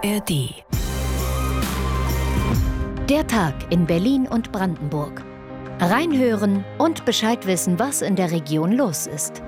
ARD. Der Tag in Berlin und Brandenburg. Reinhören und Bescheid wissen, was in der Region los ist.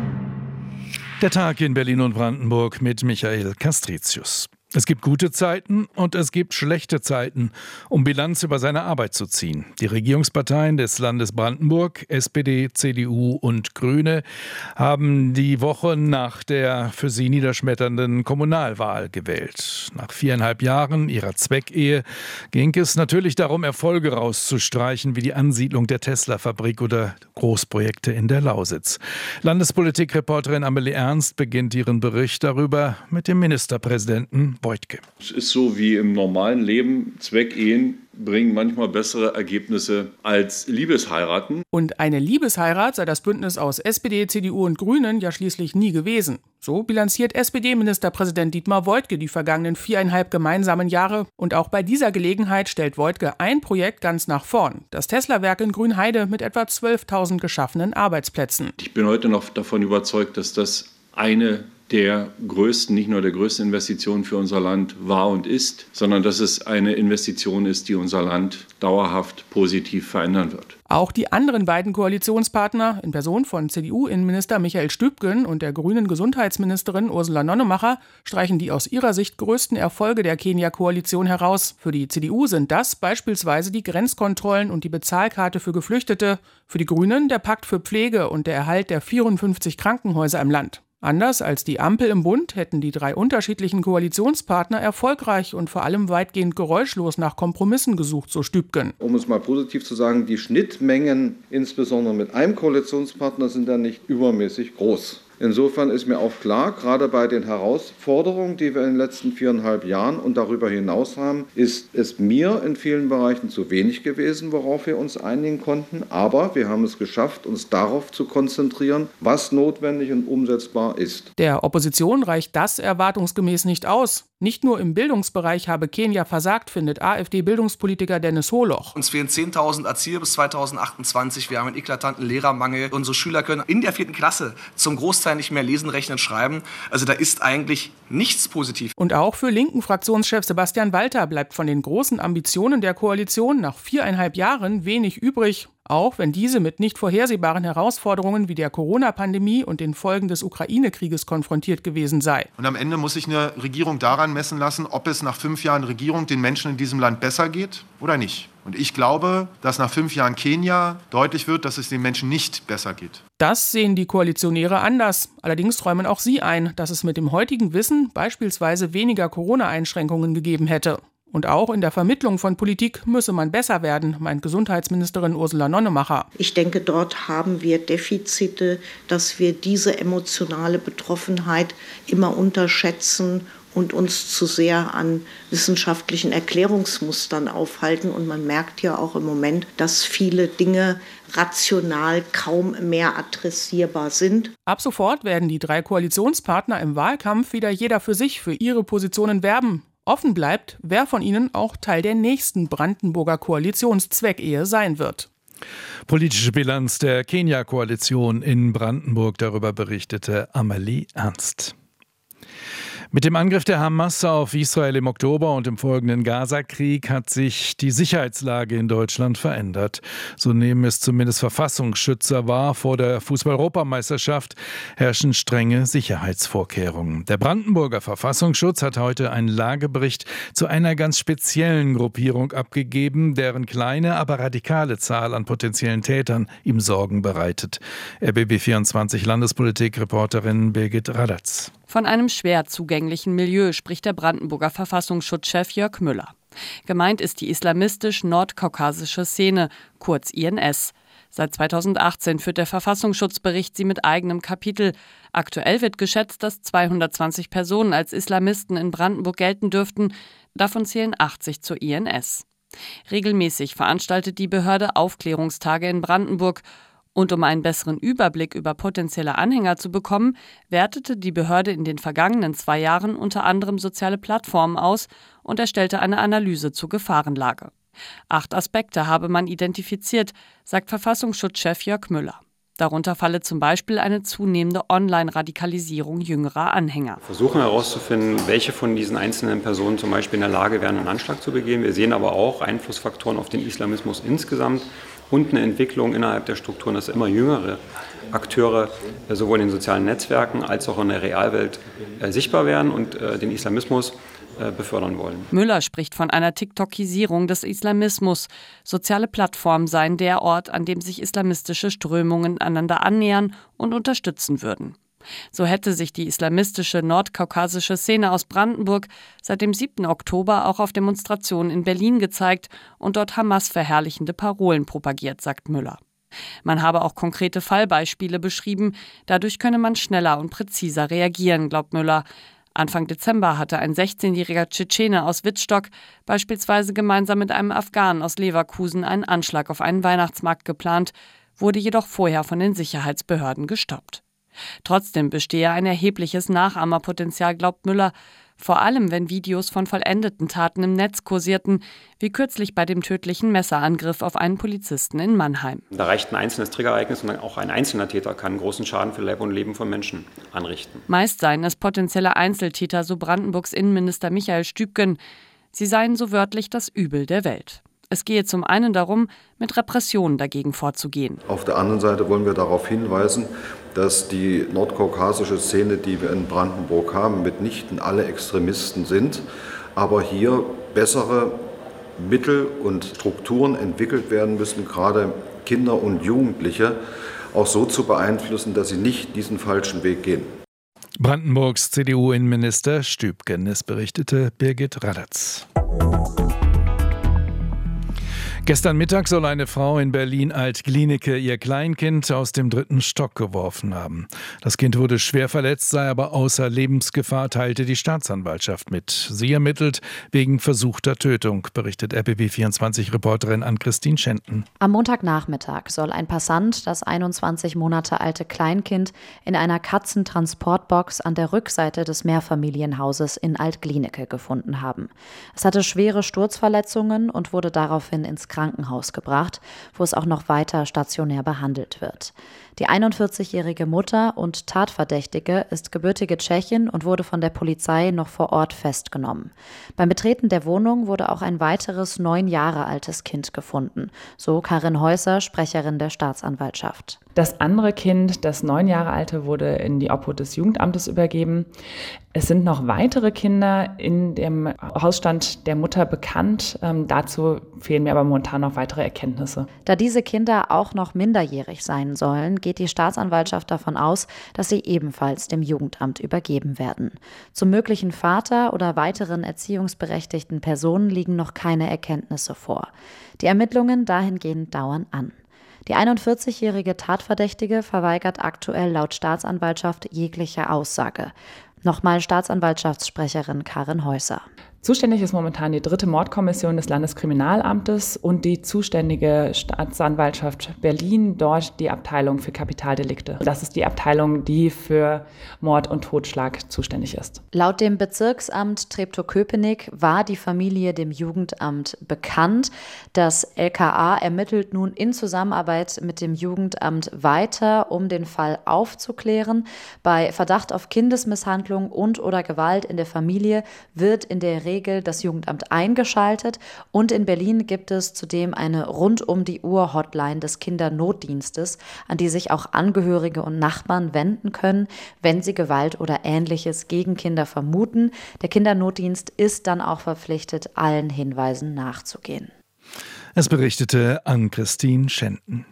Der Tag in Berlin und Brandenburg mit Michael Castricius. Es gibt gute Zeiten und es gibt schlechte Zeiten, um Bilanz über seine Arbeit zu ziehen. Die Regierungsparteien des Landes Brandenburg, SPD, CDU und Grüne, haben die Woche nach der für sie niederschmetternden Kommunalwahl gewählt. Nach 4,5 Jahren ihrer Zweckehe ging es natürlich darum, Erfolge rauszustreichen, wie die Ansiedlung der Tesla-Fabrik oder Großprojekte in der Lausitz. Landespolitikreporterin Amelie Ernst beginnt ihren Bericht darüber mit dem Ministerpräsidenten Woidke. Es ist so wie im normalen Leben, Zweckehen bringen manchmal bessere Ergebnisse als Liebesheiraten. Und eine Liebesheirat sei das Bündnis aus SPD, CDU und Grünen ja schließlich nie gewesen. So bilanziert SPD-Ministerpräsident Dietmar Woidke die vergangenen 4,5 gemeinsamen Jahre. Und auch bei dieser Gelegenheit stellt Woidke ein Projekt ganz nach vorn. Das Tesla-Werk in Grünheide mit etwa 12.000 geschaffenen Arbeitsplätzen. Ich bin heute noch davon überzeugt, dass das eine der größten, nicht nur der größten Investition für unser Land war und ist, sondern dass es eine Investition ist, die unser Land dauerhaft positiv verändern wird. Auch die anderen beiden Koalitionspartner, in Person von CDU-Innenminister Michael Stübgen und der grünen Gesundheitsministerin Ursula Nonnemacher, streichen die aus ihrer Sicht größten Erfolge der Kenia-Koalition heraus. Für die CDU sind das beispielsweise die Grenzkontrollen und die Bezahlkarte für Geflüchtete, für die Grünen der Pakt für Pflege und der Erhalt der 54 Krankenhäuser im Land. Anders als die Ampel im Bund hätten die 3 unterschiedlichen Koalitionspartner erfolgreich und vor allem weitgehend geräuschlos nach Kompromissen gesucht, so Stübgen. Um es mal positiv zu sagen, die Schnittmengen, insbesondere mit einem Koalitionspartner, sind da nicht übermäßig groß. Insofern ist mir auch klar, gerade bei den Herausforderungen, die wir in den letzten 4,5 Jahren und darüber hinaus haben, ist es mir in vielen Bereichen zu wenig gewesen, worauf wir uns einigen konnten. Aber wir haben es geschafft, uns darauf zu konzentrieren, was notwendig und umsetzbar ist. Der Opposition reicht das erwartungsgemäß nicht aus. Nicht nur im Bildungsbereich habe Kenia versagt, findet AfD-Bildungspolitiker Dennis Holoch. Uns fehlen 10.000 Erzieher bis 2028. Wir haben einen eklatanten Lehrermangel. Unsere Schüler können in der 4. Klasse zum Großteil nicht mehr lesen, rechnen, schreiben. Also da ist eigentlich nichts positiv. Und auch für linken Fraktionschef Sebastian Walter bleibt von den großen Ambitionen der Koalition nach 4,5 Jahren wenig übrig. Auch wenn diese mit nicht vorhersehbaren Herausforderungen wie der Corona-Pandemie und den Folgen des Ukraine-Krieges konfrontiert gewesen sei. Und am Ende muss sich eine Regierung daran messen lassen, ob es nach 5 Jahren Regierung den Menschen in diesem Land besser geht oder nicht. Und ich glaube, dass nach 5 Jahren Kenia deutlich wird, dass es den Menschen nicht besser geht. Das sehen die Koalitionäre anders. Allerdings räumen auch sie ein, dass es mit dem heutigen Wissen beispielsweise weniger Corona-Einschränkungen gegeben hätte. Und auch in der Vermittlung von Politik müsse man besser werden, meint Gesundheitsministerin Ursula Nonnemacher. Ich denke, dort haben wir Defizite, dass wir diese emotionale Betroffenheit immer unterschätzen und uns zu sehr an wissenschaftlichen Erklärungsmustern aufhalten. Und man merkt ja auch im Moment, dass viele Dinge rational kaum mehr adressierbar sind. Ab sofort werden die 3 Koalitionspartner im Wahlkampf wieder jeder für sich für ihre Positionen werben. Offen bleibt, wer von ihnen auch Teil der nächsten Brandenburger Koalitionszweckehe sein wird. Politische Bilanz der Kenia-Koalition in Brandenburg, darüber berichtete Amelie Ernst. Mit dem Angriff der Hamas auf Israel im Oktober und im folgenden Gaza-Krieg hat sich die Sicherheitslage in Deutschland verändert. So nehmen es zumindest Verfassungsschützer wahr. Vor der Fußball-Europameisterschaft herrschen strenge Sicherheitsvorkehrungen. Der Brandenburger Verfassungsschutz hat heute einen Lagebericht zu einer ganz speziellen Gruppierung abgegeben, deren kleine, aber radikale Zahl an potenziellen Tätern ihm Sorgen bereitet. RBB24 Landespolitik-Reporterin Birgit Radatz. Von einem schwer zugänglichen Milieu spricht der Brandenburger Verfassungsschutzchef Jörg Müller. Gemeint ist die islamistisch-nordkaukasische Szene, kurz INS. Seit 2018 führt der Verfassungsschutzbericht sie mit eigenem Kapitel. Aktuell wird geschätzt, dass 220 Personen als Islamisten in Brandenburg gelten dürften. Davon zählen 80 zur INS. Regelmäßig veranstaltet die Behörde Aufklärungstage in Brandenburg. Und um einen besseren Überblick über potenzielle Anhänger zu bekommen, wertete die Behörde in den vergangenen 2 Jahren unter anderem soziale Plattformen aus und erstellte eine Analyse zur Gefahrenlage. 8 Aspekte habe man identifiziert, sagt Verfassungsschutzchef Jörg Müller. Darunter falle zum Beispiel eine zunehmende Online-Radikalisierung jüngerer Anhänger. Wir versuchen herauszufinden, welche von diesen einzelnen Personen zum Beispiel in der Lage wären, einen Anschlag zu begehen. Wir sehen aber auch Einflussfaktoren auf den Islamismus insgesamt und eine Entwicklung innerhalb der Strukturen, dass immer jüngere Akteure sowohl in den sozialen Netzwerken als auch in der Realwelt sichtbar werden und den Islamismus befördern wollen. Müller spricht von einer TikTokisierung des Islamismus. Soziale Plattformen seien der Ort, an dem sich islamistische Strömungen einander annähern und unterstützen würden. So hätte sich die islamistische nordkaukasische Szene aus Brandenburg seit dem 7. Oktober auch auf Demonstrationen in Berlin gezeigt und dort Hamas verherrlichende Parolen propagiert, sagt Müller. Man habe auch konkrete Fallbeispiele beschrieben, dadurch könne man schneller und präziser reagieren, glaubt Müller. Anfang Dezember hatte ein 16-jähriger Tschetschene aus Wittstock beispielsweise gemeinsam mit einem Afghanen aus Leverkusen einen Anschlag auf einen Weihnachtsmarkt geplant, wurde jedoch vorher von den Sicherheitsbehörden gestoppt. Trotzdem bestehe ein erhebliches Nachahmerpotenzial, glaubt Müller, vor allem wenn Videos von vollendeten Taten im Netz kursierten, wie kürzlich bei dem tödlichen Messerangriff auf einen Polizisten in Mannheim. Da reicht ein einzelnes Triggerereignis und auch ein einzelner Täter kann großen Schaden für Leib und Leben von Menschen anrichten. Meist seien es potenzielle Einzeltäter, so Brandenburgs Innenminister Michael Stübgen. Sie seien so wörtlich das Übel der Welt. Es gehe zum einen darum, mit Repressionen dagegen vorzugehen. Auf der anderen Seite wollen wir darauf hinweisen, dass die nordkaukasische Szene, die wir in Brandenburg haben, mitnichten alle Extremisten sind, aber hier bessere Mittel und Strukturen entwickelt werden müssen, gerade Kinder und Jugendliche auch so zu beeinflussen, dass sie nicht diesen falschen Weg gehen. Brandenburgs CDU-Innenminister Stübgen, es berichtete Birgit Radatz. Gestern Mittag soll eine Frau in Berlin-Alt-Glienicke ihr Kleinkind aus dem 3. Stock geworfen haben. Das Kind wurde schwer verletzt, sei aber außer Lebensgefahr, teilte die Staatsanwaltschaft mit. Sie ermittelt wegen versuchter Tötung, berichtet RBB24-Reporterin Ann-Christine Schenten. Am Montagnachmittag soll ein Passant das 21 Monate alte Kleinkind in einer Katzentransportbox an der Rückseite des Mehrfamilienhauses in Alt-Glienicke gefunden haben. Es hatte schwere Sturzverletzungen und wurde daraufhin ins Krankenhaus gebracht, wo es auch noch weiter stationär behandelt wird. Die 41-jährige Mutter und Tatverdächtige ist gebürtige Tschechin und wurde von der Polizei noch vor Ort festgenommen. Beim Betreten der Wohnung wurde auch ein weiteres 9 Jahre altes Kind gefunden, so Karin Häuser, Sprecherin der Staatsanwaltschaft. Das andere Kind, das 9 Jahre alte, wurde in die Obhut des Jugendamtes übergeben. Es sind noch weitere Kinder in dem Hausstand der Mutter bekannt. Dazu fehlen mir aber momentan noch weitere Erkenntnisse. Da diese Kinder auch noch minderjährig sein sollen, geht die Staatsanwaltschaft davon aus, dass sie ebenfalls dem Jugendamt übergeben werden. Zum möglichen Vater oder weiteren erziehungsberechtigten Personen liegen noch keine Erkenntnisse vor. Die Ermittlungen dahingehend dauern an. Die 41-jährige Tatverdächtige verweigert aktuell laut Staatsanwaltschaft jegliche Aussage. Nochmal Staatsanwaltschaftssprecherin Karin Häuser. Zuständig ist momentan die 3. Mordkommission des Landeskriminalamtes und die zuständige Staatsanwaltschaft Berlin, dort die Abteilung für Kapitaldelikte. Das ist die Abteilung, die für Mord und Totschlag zuständig ist. Laut dem Bezirksamt Treptow-Köpenick war die Familie dem Jugendamt bekannt. Das LKA ermittelt nun in Zusammenarbeit mit dem Jugendamt weiter, um den Fall aufzuklären. Bei Verdacht auf Kindesmisshandlung und/oder Gewalt in der Familie wird in der Regel das Jugendamt eingeschaltet und in Berlin gibt es zudem eine Rund-um-die-Uhr-Hotline des Kindernotdienstes, an die sich auch Angehörige und Nachbarn wenden können, wenn sie Gewalt oder Ähnliches gegen Kinder vermuten. Der Kindernotdienst ist dann auch verpflichtet, allen Hinweisen nachzugehen. Es berichtete Ann-Christine Schenten.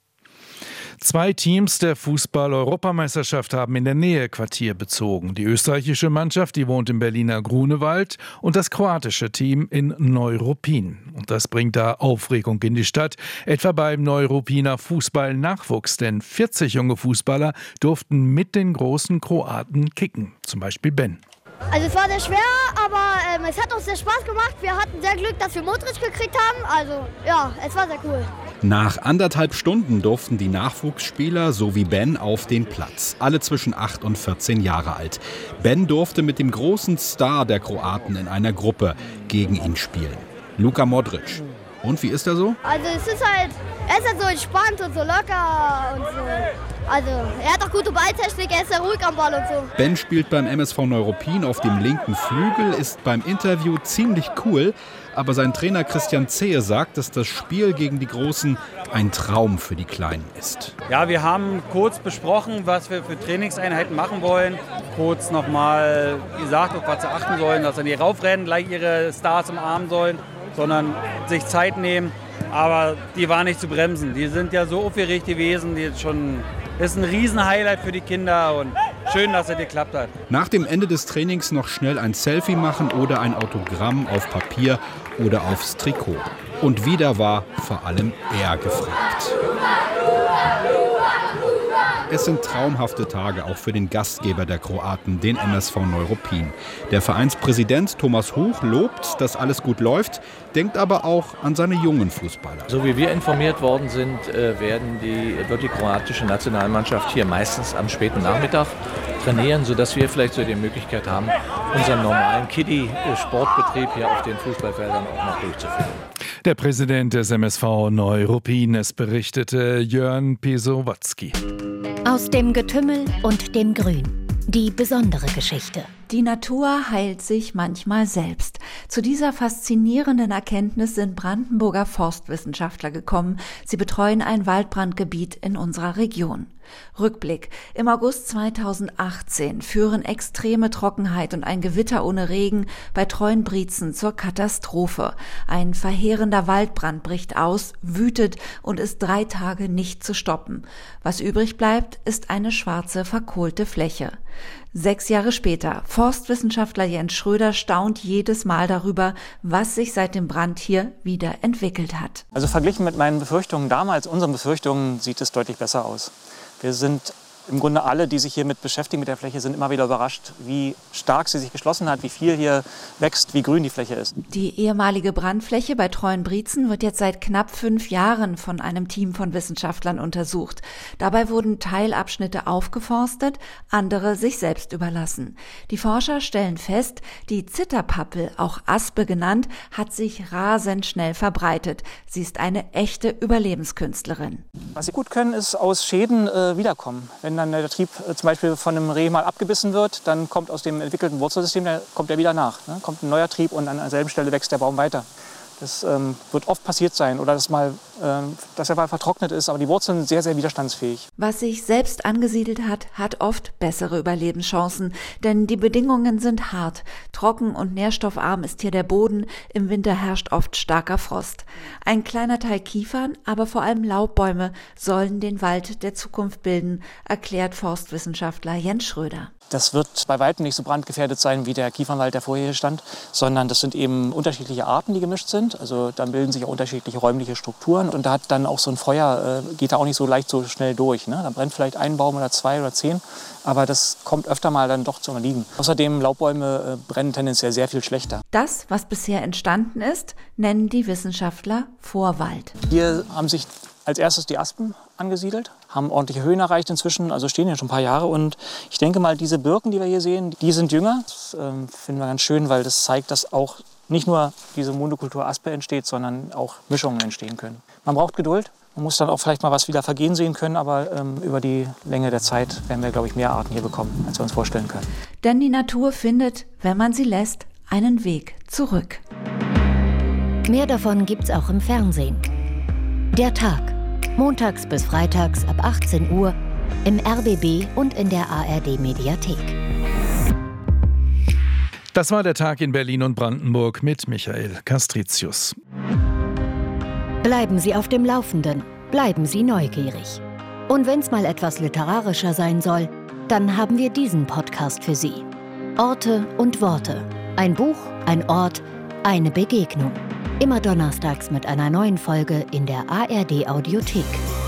2 Teams der Fußball-Europameisterschaft haben in der Nähe Quartier bezogen. Die österreichische Mannschaft, die wohnt im Berliner Grunewald, und das kroatische Team in Neuruppin. Und das bringt da Aufregung in die Stadt, etwa beim Neuruppiner Fußball-Nachwuchs. Denn 40 junge Fußballer durften mit den großen Kroaten kicken, zum Beispiel Ben. Also es war sehr schwer, aber es hat uns sehr Spaß gemacht. Wir hatten sehr Glück, dass wir Modric gekriegt haben. Also ja, es war sehr cool. Nach 1,5 Stunden durften die Nachwuchsspieler sowie Ben auf den Platz. Alle zwischen 8 und 14 Jahre alt. Ben durfte mit dem großen Star der Kroaten in einer Gruppe gegen ihn spielen. Luka Modric. Und wie ist er so? Also er ist halt so entspannt und so locker und so. Also er hat auch gute Balltechnik, er ist ja ruhig am Ball und so. Ben spielt beim MSV Neuruppin auf dem linken Flügel, ist beim Interview ziemlich cool. Aber sein Trainer Christian Zehe sagt, dass das Spiel gegen die Großen ein Traum für die Kleinen ist. Ja, wir haben kurz besprochen, was wir für Trainingseinheiten machen wollen. Kurz nochmal gesagt, auf was sie achten sollen, dass sie nicht raufrennen, gleich ihre Stars umarmen sollen, sondern sich Zeit nehmen. Aber die waren nicht zu bremsen. Die sind ja so aufgeregt gewesen. Das ist ein Riesenhighlight für die Kinder und schön, dass es geklappt hat. Nach dem Ende des Trainings noch schnell ein Selfie machen oder ein Autogramm auf Papier oder aufs Trikot. Und wieder war vor allem er gefragt. Es sind traumhafte Tage auch für den Gastgeber der Kroaten, den MSV Neuruppin. Der Vereinspräsident Thomas Huch lobt, dass alles gut läuft, denkt aber auch an seine jungen Fußballer. So wie wir informiert worden sind, wird die kroatische Nationalmannschaft hier meistens am späten Nachmittag trainieren, sodass wir vielleicht so die Möglichkeit haben, unseren normalen Kiddie-Sportbetrieb hier auf den Fußballfeldern auch noch durchzuführen. Der Präsident des MSV Neuruppin, es berichtete Jörn Pesowatzki. Aus dem Getümmel und dem Grün. Die besondere Geschichte. Die Natur heilt sich manchmal selbst. Zu dieser faszinierenden Erkenntnis sind Brandenburger Forstwissenschaftler gekommen. Sie betreuen ein Waldbrandgebiet in unserer Region. Rückblick. Im August 2018 führen extreme Trockenheit und ein Gewitter ohne Regen bei Treuenbrietzen zur Katastrophe. Ein verheerender Waldbrand bricht aus, wütet und ist 3 Tage nicht zu stoppen. Was übrig bleibt, ist eine schwarze, verkohlte Fläche. 6 Jahre später, Forstwissenschaftler Jens Schröder staunt jedes Mal darüber, was sich seit dem Brand hier wieder entwickelt hat. Also verglichen mit meinen Befürchtungen damals, unseren Befürchtungen, sieht es deutlich besser aus. Wir sind im Grunde alle, die sich hiermit beschäftigen mit der Fläche, sind immer wieder überrascht, wie stark sie sich geschlossen hat, wie viel hier wächst, wie grün die Fläche ist. Die ehemalige Brandfläche bei Treuenbrietzen wird jetzt seit knapp 5 Jahren von einem Team von Wissenschaftlern untersucht. Dabei wurden Teilabschnitte aufgeforstet, andere sich selbst überlassen. Die Forscher stellen fest, die Zitterpappel, auch Aspe genannt, hat sich rasend schnell verbreitet. Sie ist eine echte Überlebenskünstlerin. Was sie gut können, ist aus Schäden wiederkommen. Wenn dann der Trieb zum Beispiel von einem Reh mal abgebissen wird, dann kommt aus dem entwickelten Wurzelsystem, kommt er wieder nach. Ne? Kommt ein neuer Trieb und an derselben Stelle wächst der Baum weiter. Das wird oft passiert sein oder dass er mal vertrocknet ist, aber die Wurzeln sind sehr, sehr widerstandsfähig. Was sich selbst angesiedelt hat, hat oft bessere Überlebenschancen, denn die Bedingungen sind hart. Trocken und nährstoffarm ist hier der Boden, im Winter herrscht oft starker Frost. Ein kleiner Teil Kiefern, aber vor allem Laubbäume sollen den Wald der Zukunft bilden, erklärt Forstwissenschaftler Jens Schröder. Das wird bei weitem nicht so brandgefährdet sein wie der Kiefernwald, der vorher hier stand, sondern das sind eben unterschiedliche Arten, die gemischt sind. Also dann bilden sich auch unterschiedliche räumliche Strukturen und da hat dann auch so ein Feuer, geht da auch nicht so leicht so schnell durch. Ne? Da brennt vielleicht ein Baum oder 2 oder 10, aber das kommt öfter mal dann doch zum Erliegen. Außerdem Laubbäume brennen tendenziell sehr viel schlechter. Das, was bisher entstanden ist, nennen die Wissenschaftler Vorwald. Hier haben sich als erstes die Aspen angesiedelt, haben ordentliche Höhen erreicht inzwischen, also stehen hier schon ein paar Jahre. Und ich denke mal, diese Birken, die wir hier sehen, die sind jünger. Das finden wir ganz schön, weil das zeigt, dass auch nicht nur diese Monokultur Aspe entsteht, sondern auch Mischungen entstehen können. Man braucht Geduld. Man muss dann auch vielleicht mal was wieder vergehen sehen können, aber über die Länge der Zeit werden wir, glaube ich, mehr Arten hier bekommen, als wir uns vorstellen können. Denn die Natur findet, wenn man sie lässt, einen Weg zurück. Mehr davon gibt's auch im Fernsehen. Der Tag. Montags bis freitags ab 18 Uhr im RBB und in der ARD-Mediathek. Das war der Tag in Berlin und Brandenburg mit Michael Castricius. Bleiben Sie auf dem Laufenden, bleiben Sie neugierig. Und wenn's mal etwas literarischer sein soll, dann haben wir diesen Podcast für Sie. Orte und Worte. Ein Buch, ein Ort, eine Begegnung. Immer donnerstags mit einer neuen Folge in der ARD-Audiothek.